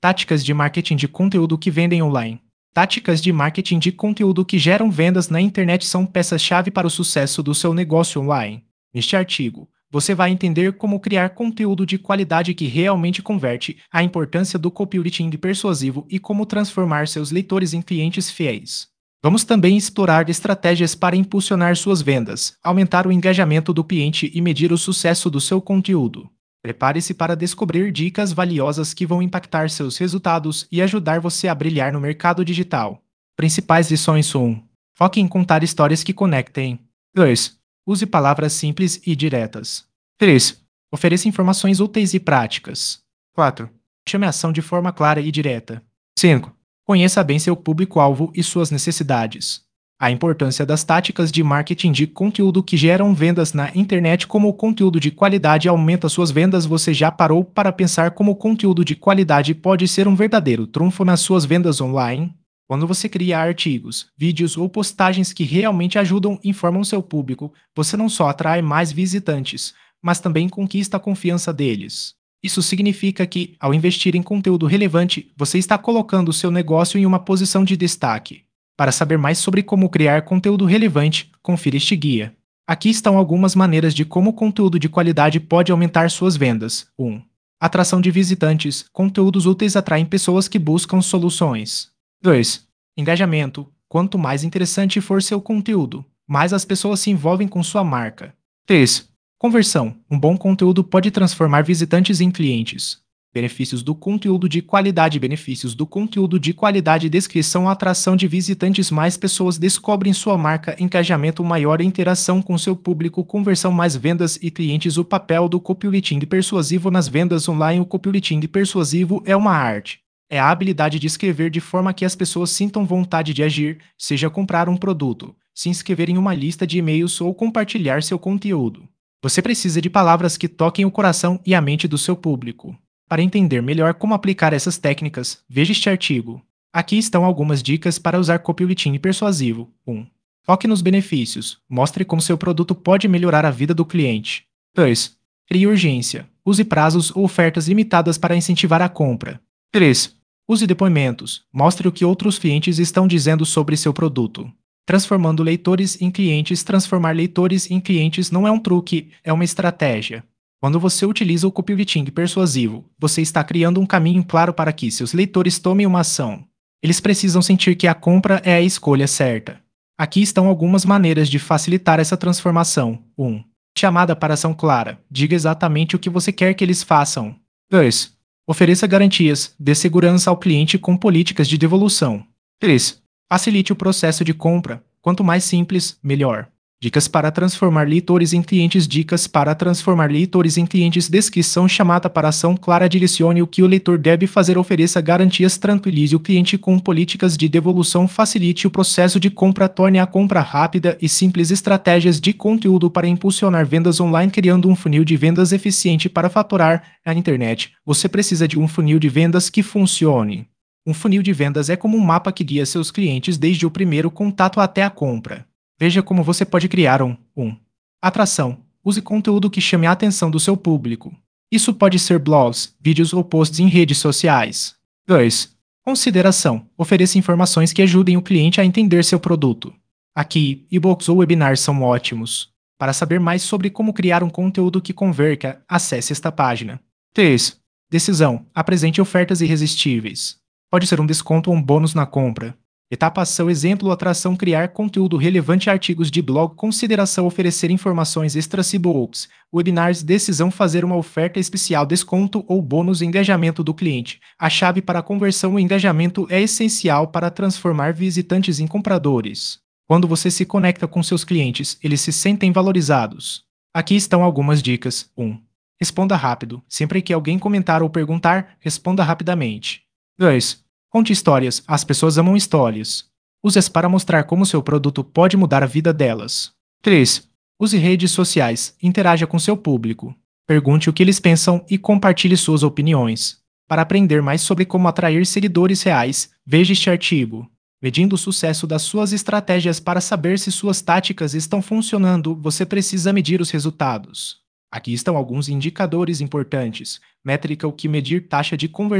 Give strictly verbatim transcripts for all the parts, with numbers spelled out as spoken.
Táticas de marketing de conteúdo que vendem online. Táticas de marketing de conteúdo que geram vendas na internet são peças-chave para o sucesso do seu negócio online. Neste artigo, você vai entender como criar conteúdo de qualidade que realmente converte, a importância do copywriting persuasivo e como transformar seus leitores em clientes fiéis. Vamos também explorar estratégias para impulsionar suas vendas, aumentar o engajamento do cliente e medir o sucesso do seu conteúdo. Prepare-se para descobrir dicas valiosas que vão impactar seus resultados e ajudar você a brilhar no mercado digital. Principais lições: um. Foque em contar histórias que conectem. dois. Use palavras simples e diretas. três. Ofereça informações úteis e práticas. quatro. Chame a ação de forma clara e direta. cinco. Conheça bem seu público-alvo e suas necessidades. A importância das táticas de marketing de conteúdo que geram vendas na internet. Como o conteúdo de qualidade aumenta suas vendas. Você já parou para pensar como o conteúdo de qualidade pode ser um verdadeiro trunfo nas suas vendas online? Quando você cria artigos, vídeos ou postagens que realmente ajudam e informam seu público, você não só atrai mais visitantes, mas também conquista a confiança deles. Isso significa que, ao investir em conteúdo relevante, você está colocando o seu negócio em uma posição de destaque. Para saber mais sobre como criar conteúdo relevante, confira este guia. Aqui estão algumas maneiras de como o conteúdo de qualidade pode aumentar suas vendas. um. Atração de visitantes. Conteúdos úteis atraem pessoas que buscam soluções. dois. Engajamento. Quanto mais interessante for seu conteúdo, mais as pessoas se envolvem com sua marca. três. Conversão. Um bom conteúdo pode transformar visitantes em clientes. Benefícios do conteúdo de qualidade. Benefícios do conteúdo de qualidade. Descrição. Atração de visitantes. Mais pessoas descobrem sua marca. Engajamento. Maior interação com seu público. Conversão. Mais vendas e clientes. O papel do copywriting persuasivo nas vendas online. O copywriting persuasivo é uma arte. É a habilidade de escrever de forma que as pessoas sintam vontade de agir, seja comprar um produto, se inscrever em uma lista de e-mails ou compartilhar seu conteúdo. Você precisa de palavras que toquem o coração e a mente do seu público. Para entender melhor como aplicar essas técnicas, veja este artigo. Aqui estão algumas dicas para usar copywriting persuasivo. um. Foque nos benefícios. Mostre como seu produto pode melhorar a vida do cliente. dois. Crie urgência. Use prazos ou ofertas limitadas para incentivar a compra. três. Use depoimentos. Mostre o que outros clientes estão dizendo sobre seu produto. Transformando leitores em clientes. Transformar leitores em clientes não é um truque, é uma estratégia. Quando você utiliza o copywriting persuasivo, você está criando um caminho claro para que seus leitores tomem uma ação. Eles precisam sentir que a compra é a escolha certa. Aqui estão algumas maneiras de facilitar essa transformação. um. Chamada para ação clara. Diga exatamente o que você quer que eles façam. dois. Ofereça garantias. Dê segurança ao cliente com políticas de devolução. três. Facilite o processo de compra. Quanto mais simples, melhor. Dicas para transformar leitores em clientes. Dicas para transformar leitores em clientes. Descrição. Chamada para ação clara. Direcione o que o leitor deve fazer. Ofereça garantias. Tranquilize o cliente com políticas de devolução. Facilite o processo de compra. Torne a compra rápida e simples. Estratégias de conteúdo para impulsionar vendas online. Criando um funil de vendas eficiente para faturar na internet. Você precisa de um funil de vendas que funcione. Um funil de vendas é como um mapa que guia seus clientes desde o primeiro contato até a compra. Veja como você pode criar um. um. Atração. Use conteúdo que chame a atenção do seu público. Isso pode ser blogs, vídeos ou posts em redes sociais. dois. Consideração. Ofereça informações que ajudem o cliente a entender seu produto. Aqui, e-books ou webinars são ótimos. Para saber mais sobre como criar um conteúdo que converta, acesse esta página. três. Decisão. Apresente ofertas irresistíveis. Pode ser um desconto ou um bônus na compra. Etapa ação. Exemplo. Atração. Criar conteúdo relevante. Artigos de blog. Consideração. Oferecer informações extras. E-books, webinars. Decisão. Fazer uma oferta especial. Desconto ou bônus. Engajamento do cliente. A chave para a conversão. O engajamento é essencial para transformar visitantes em compradores. Quando você se conecta com seus clientes, eles se sentem valorizados. Aqui estão algumas dicas. um. Responda rápido. Sempre que alguém comentar ou perguntar, responda rapidamente. dois. Conte histórias. As pessoas amam histórias. Use-as para mostrar como seu produto pode mudar a vida delas. três. Use redes sociais. Interaja com seu público. Pergunte o que eles pensam e compartilhe suas opiniões. Para aprender mais sobre como atrair seguidores reais, veja este artigo. Medindo o sucesso das suas estratégias. Para saber se suas táticas estão funcionando, você precisa medir os resultados. Aqui estão alguns indicadores importantes. Métrica. O que medir. Taxa de conversão.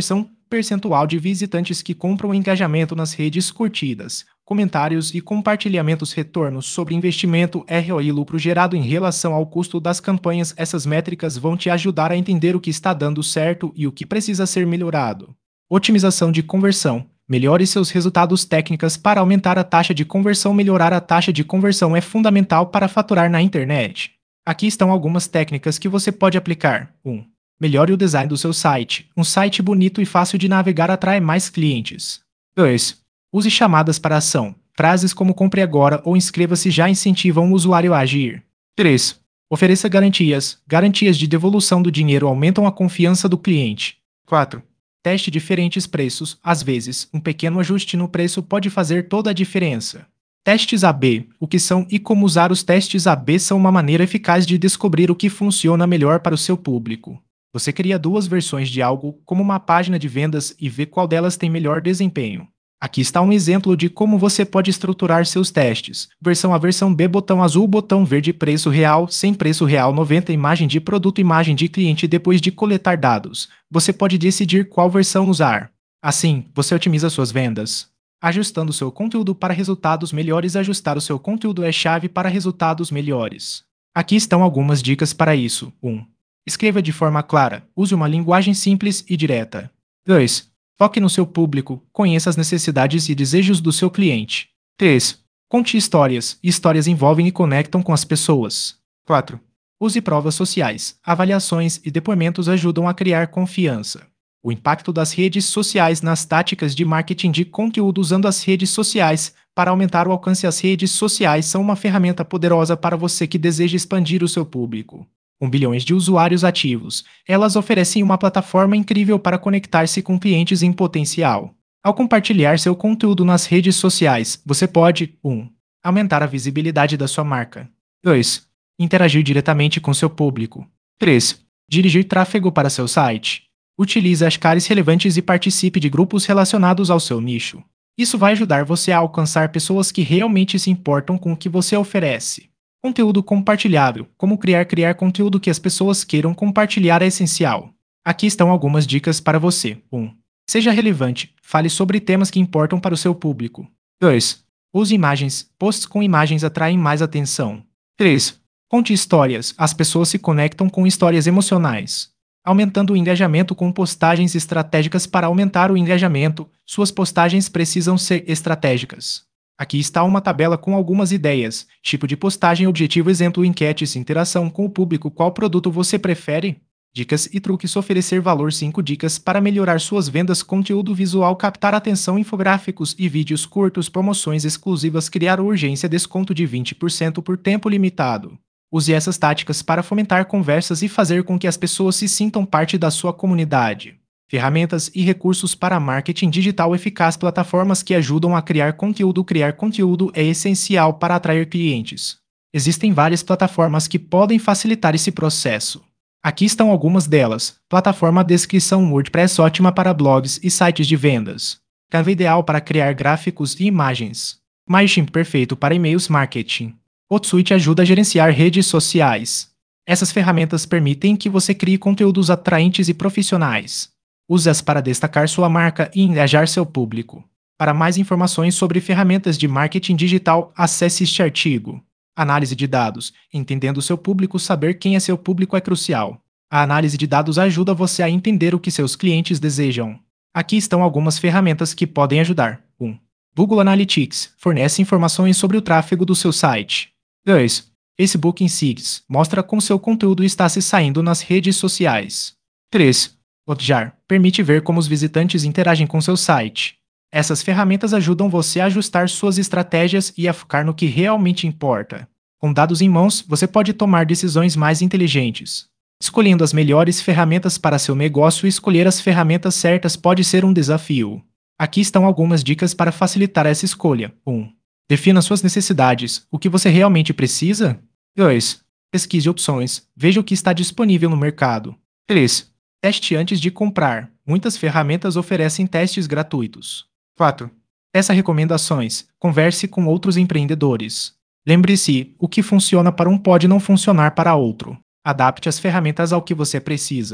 percentual de visitantes que compram engajamento nas redes curtidas, comentários e compartilhamentos, retornos sobre investimento, R O I, lucro gerado em relação ao custo das campanhas. Essas métricas vão te ajudar a entender o que está dando certo e o que precisa ser melhorado. Otimização de conversão. Melhore seus resultados. Técnicas para aumentar a taxa de conversão. Melhorar a taxa de conversão é fundamental para faturar na internet. Aqui estão algumas técnicas que você pode aplicar. um. Melhore o design do seu site. Um site bonito e fácil de navegar atrai mais clientes. dois. Use chamadas para ação. Frases como "compre agora" ou "inscreva-se" já incentivam o usuário a agir. três. Ofereça garantias. Garantias de devolução do dinheiro aumentam a confiança do cliente. quatro. Teste diferentes preços. Às vezes, um pequeno ajuste no preço pode fazer toda a diferença. Testes A B. O que são e como usar os testes A B são uma maneira eficaz de descobrir o que funciona melhor para o seu público. Você cria duas versões de algo, como uma página de vendas, e vê qual delas tem melhor desempenho. Aqui está um exemplo de como você pode estruturar seus testes. Versão A, versão B, botão azul, botão verde, preço real, sem preço real, noventa, imagem de produto, imagem de cliente. Depois de coletar dados, você pode decidir qual versão usar. Assim, você otimiza suas vendas. Ajustando seu conteúdo para resultados melhores. Ajustar o seu conteúdo é chave para resultados melhores. Aqui estão algumas dicas para isso. um. Escreva de forma clara. Use uma linguagem simples e direta. dois. Foque no seu público. Conheça as necessidades e desejos do seu cliente. três. Conte histórias. Histórias envolvem e conectam com as pessoas. quatro. Use provas sociais. Avaliações e depoimentos ajudam a criar confiança. O impacto das redes sociais nas táticas de marketing de conteúdo. Usando as redes sociais para aumentar o alcance. As redes sociais são uma ferramenta poderosa para você que deseja expandir o seu público. Com bilhões de usuários ativos, elas oferecem uma plataforma incrível para conectar-se com clientes em potencial. Ao compartilhar seu conteúdo nas redes sociais, você pode um. Aumentar a visibilidade da sua marca. dois. Interagir diretamente com seu público. três. Dirigir tráfego para seu site. Utilize hashtags relevantes e participe de grupos relacionados ao seu nicho. Isso vai ajudar você a alcançar pessoas que realmente se importam com o que você oferece. Conteúdo compartilhável. Como criar criar conteúdo que as pessoas queiram compartilhar é essencial. Aqui estão algumas dicas para você. um. Seja relevante. Fale sobre temas que importam para o seu público. dois. Use imagens. Posts com imagens atraem mais atenção. três. Conte histórias. As pessoas se conectam com histórias emocionais. Aumentando o engajamento com postagens estratégicas. Para aumentar o engajamento, suas postagens precisam ser estratégicas. Aqui está uma tabela com algumas ideias. Tipo de postagem, objetivo, exemplo, enquetes, interação com o público. Qual produto você prefere? Dicas e truques. Oferecer valor. cinco dicas para melhorar suas vendas. Conteúdo visual. Captar atenção. Infográficos e vídeos curtos. Promoções exclusivas. Criar urgência. Desconto de vinte por cento por tempo limitado. Use essas táticas para fomentar conversas e fazer com que as pessoas se sintam parte da sua comunidade. Ferramentas e recursos para marketing digital eficaz. Plataformas que ajudam a criar conteúdo. Criar conteúdo é essencial para atrair clientes. Existem várias plataformas que podem facilitar esse processo. Aqui estão algumas delas. Plataforma Descrição. WordPress, ótima para blogs e sites de vendas. Canva, ideal para criar gráficos e imagens. MailChimp, perfeito para e-mails marketing. Hootsuite ajuda a gerenciar redes sociais. Essas ferramentas permitem que você crie conteúdos atraentes e profissionais. Use-as para destacar sua marca e engajar seu público. Para mais informações sobre ferramentas de marketing digital, acesse este artigo. Análise de dados. Entendendo seu público, saber quem é seu público é crucial. A análise de dados ajuda você a entender o que seus clientes desejam. Aqui estão algumas ferramentas que podem ajudar. um. Google Analytics. Fornece informações sobre o tráfego do seu site. dois. Facebook Insights. Mostra como seu conteúdo está se saindo nas redes sociais. três. Hotjar. Permite ver como os visitantes interagem com seu site. Essas ferramentas ajudam você a ajustar suas estratégias e a focar no que realmente importa. Com dados em mãos, você pode tomar decisões mais inteligentes. Escolhendo as melhores ferramentas para seu negócio. Escolher as ferramentas certas pode ser um desafio. Aqui estão algumas dicas para facilitar essa escolha. um. Defina suas necessidades. O que você realmente precisa? dois. Pesquise opções. Veja o que está disponível no mercado. três. Teste antes de comprar. Muitas ferramentas oferecem testes gratuitos. quatro. Peça recomendações. Converse com outros empreendedores. Lembre-se, o que funciona para um pode não funcionar para outro. Adapte as ferramentas ao que você precisa.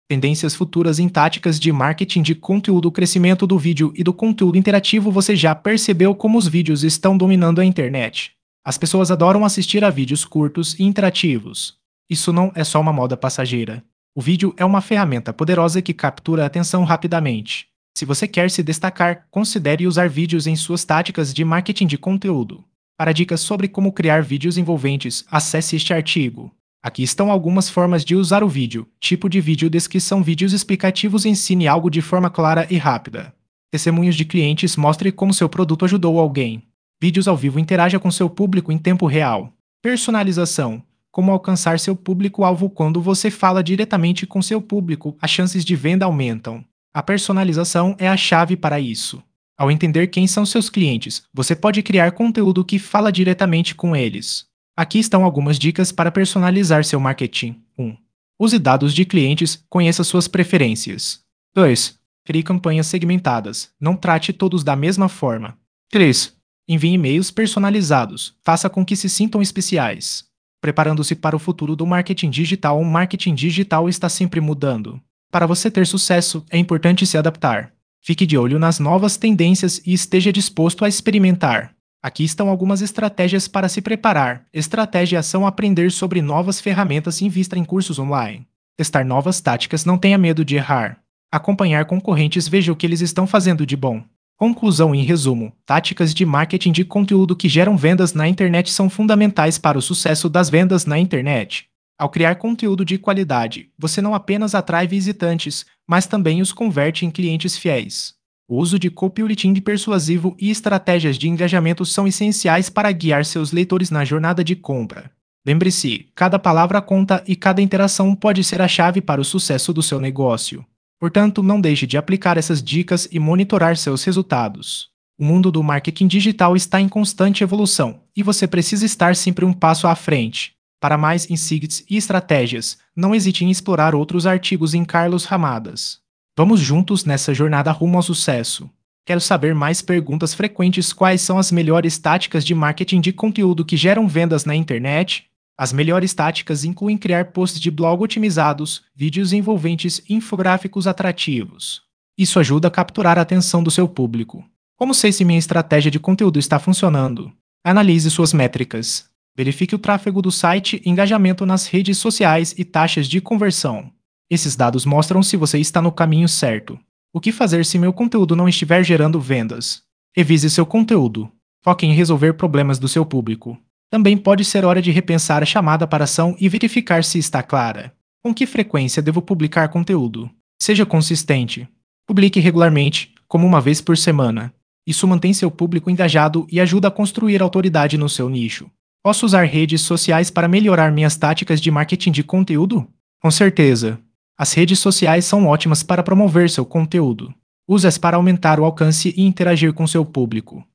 Tendências futuras em táticas de marketing de conteúdo. O crescimento do vídeo e do conteúdo interativo. Você já percebeu como os vídeos estão dominando a internet? As pessoas adoram assistir a vídeos curtos e interativos. Isso não é só uma moda passageira. O vídeo é uma ferramenta poderosa que captura a atenção rapidamente. Se você quer se destacar, considere usar vídeos em suas táticas de marketing de conteúdo. Para dicas sobre como criar vídeos envolventes, acesse este artigo. Aqui estão algumas formas de usar o vídeo. Tipo de vídeo: descrição. Vídeos explicativos. Ensine algo de forma clara e rápida. Testemunhos de clientes. Mostre como seu produto ajudou alguém. Vídeos ao vivo. Interaja com seu público em tempo real. Personalização. Como alcançar seu público-alvo. Quando você fala diretamente com seu público, as chances de venda aumentam. A personalização é a chave para isso. Ao entender quem são seus clientes, você pode criar conteúdo que fala diretamente com eles. Aqui estão algumas dicas para personalizar seu marketing. um. Use dados de clientes, conheça suas preferências. dois. Crie campanhas segmentadas, não trate todos da mesma forma. três. Envie e-mails personalizados, faça com que se sintam especiais. Preparando-se para o futuro do marketing digital. O marketing digital está sempre mudando. Para você ter sucesso, é importante se adaptar. Fique de olho nas novas tendências e esteja disposto a experimentar. Aqui estão algumas estratégias para se preparar. Estratégia são aprender sobre novas ferramentas e invista em cursos online. Testar novas táticas. Não tenha medo de errar. Acompanhar concorrentes. Veja o que eles estão fazendo de bom. Conclusão. Em resumo, táticas de marketing de conteúdo que geram vendas na internet são fundamentais para o sucesso das vendas na internet. Ao criar conteúdo de qualidade, você não apenas atrai visitantes, mas também os converte em clientes fiéis. O uso de copywriting persuasivo e estratégias de engajamento são essenciais para guiar seus leitores na jornada de compra. Lembre-se, cada palavra conta e cada interação pode ser a chave para o sucesso do seu negócio. Portanto, não deixe de aplicar essas dicas e monitorar seus resultados. O mundo do marketing digital está em constante evolução, e você precisa estar sempre um passo à frente. Para mais insights e estratégias, não hesite em explorar outros artigos em Carlos Ramadas. Vamos juntos nessa jornada rumo ao sucesso. Quero saber mais perguntas frequentes. Quais são as melhores táticas de marketing de conteúdo que geram vendas na internet? As melhores táticas incluem criar posts de blog otimizados, vídeos envolventes e infográficos atrativos. Isso ajuda a capturar a atenção do seu público. Como sei se minha estratégia de conteúdo está funcionando? Analise suas métricas. Verifique o tráfego do site, engajamento nas redes sociais e taxas de conversão. Esses dados mostram se você está no caminho certo. O que fazer se meu conteúdo não estiver gerando vendas? Revise seu conteúdo. Foque em resolver problemas do seu público. Também pode ser hora de repensar a chamada para ação e verificar se está clara. Com que frequência devo publicar conteúdo? Seja consistente. Publique regularmente, como uma vez por semana. Isso mantém seu público engajado e ajuda a construir autoridade no seu nicho. Posso usar redes sociais para melhorar minhas táticas de marketing de conteúdo? Com certeza. As redes sociais são ótimas para promover seu conteúdo. Use-as para aumentar o alcance e interagir com seu público.